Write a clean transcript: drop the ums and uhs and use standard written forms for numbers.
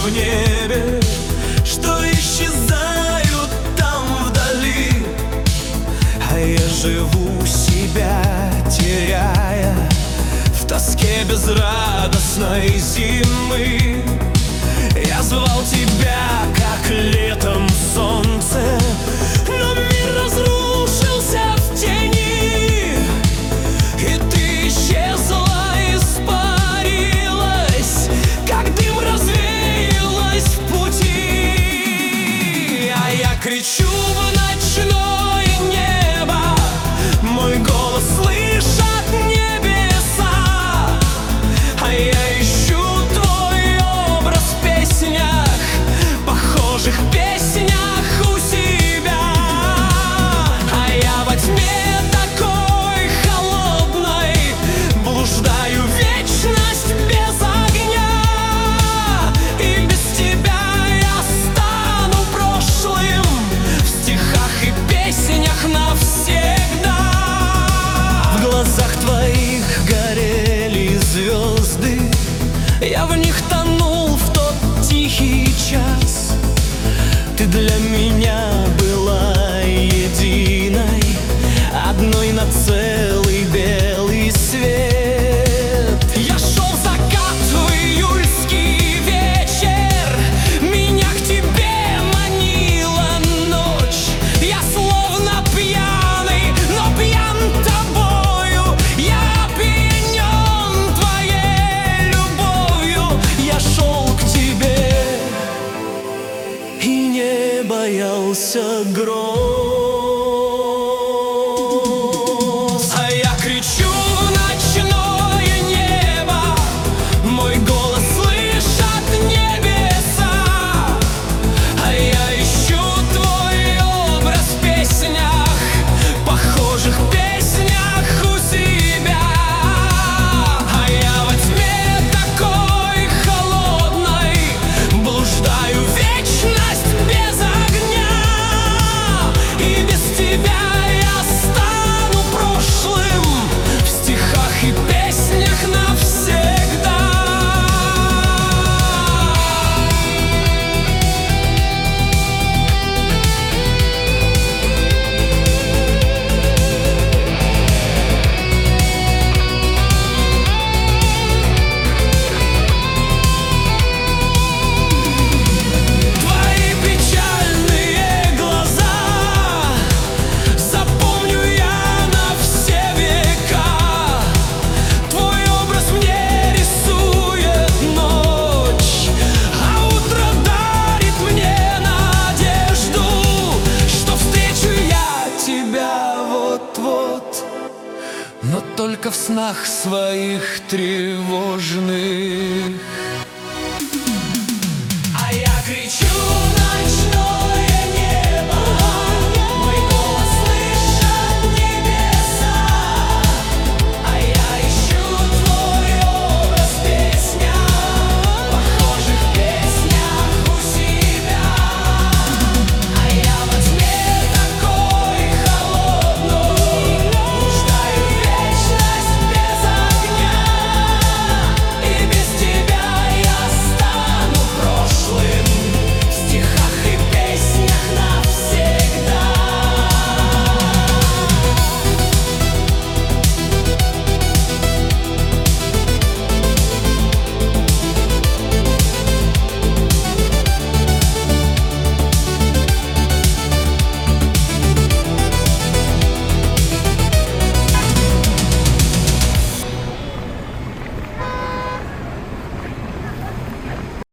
в небе, что исчезают там вдали. А я живу себя, теряя в тоске безрадостной зимы. Я звал тебя, как летом солнце, но мир разрушился в тени, и ты исчезла, испарилась, как дым развеялась в пути. А я кричу в ночное небо, мой голос слышат небеса, а я ищу твой образ в песнях, похожих песнях у себя. А я во тьме такой холодной блуждаю вечность без огня, и без тебя я стану прошлым в стихах и песнях навсегда. В глазах твоих горели звезды, я в них тонул в тот тихий час. Ты для меня была единой, одной на целый белый свет. Я шел в закат в июльский вечер, меня к тебе манила ночь. Я словно пьяный, но пьян тобою, я опьянен твоей любовью. Я шел к тебе и не боялся гроз. А я кричу в ночное небо, мой голос слышат небеса, а я ищу твой образ в песнях, похожих песнях у себя. А я во тьме такой холодной блуждаю вечность без огня, и без тебя я стану прошлым в стихах и песнях навсегда. Твои печальные глаза запомню я на все века. Твой образ мне рисует ночь, а утро дарит мне надежду, что встречу я тебя вот-вот, но только в снах своих тревожных.